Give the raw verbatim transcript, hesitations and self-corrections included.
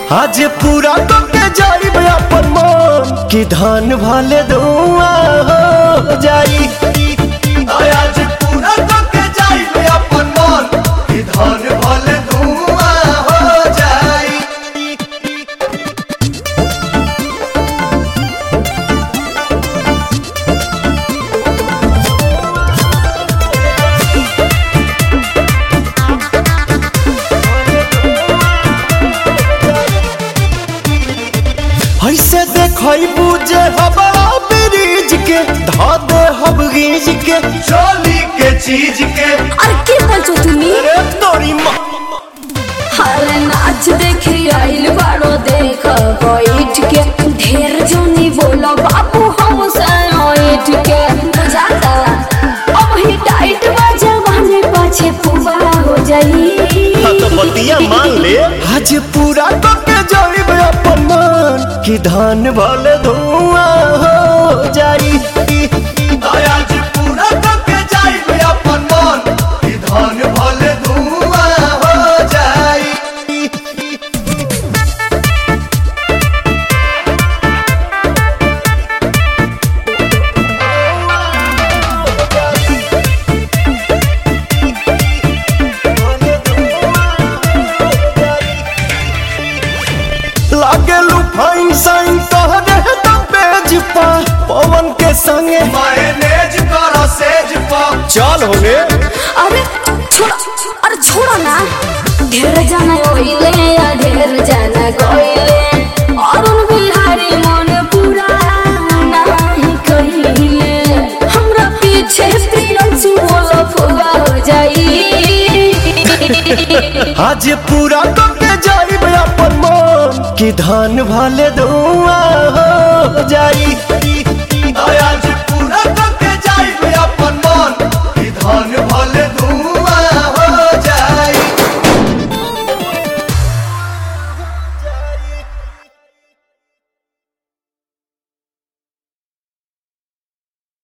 आज पूरा करके जाइब अपन मन कि धान भले धुआं हो जाई। आज पूरा करके जाइब अपन मन कि धान भले धुआं हो जाई। ऐसे देखई बुझे हवा ब्रिज के धा दे हब गीज के चोली के चीज के। अरे के बोलছো তুমি? अरे तोरी माँ हर नाच देखे आइल बारो देख बैठ के ढेर जोनी बोलो बाबू हम साइड के जाता अब ही टाइट बजा बने पाछे पुबा हो जाई। तो बतिया मान ले आज पूरा करके जाइब अपन मन कि धान भले धुआं हो जाई। आज पूरा करके जाइब अपन मन कि धान भले धुआं हो जाई। लागे लुफाइन साइन तोहरे पेज पा पवन के संगे मैनेज करो सेज पा चल होगे। अरे छोड़ा अरे छोड़ा ना ढेर जाना कोइले या ढेर जाना कोइले अरुण बिहारी मन पूरा नहीं कहिले हमरा पीछे प्रियंसु बोलो फुगा हो जाई। आज पूरा करके जाइब अपन मन कि धान भले धुआं हो जाई। आज पूरा करके जाइब अपन मन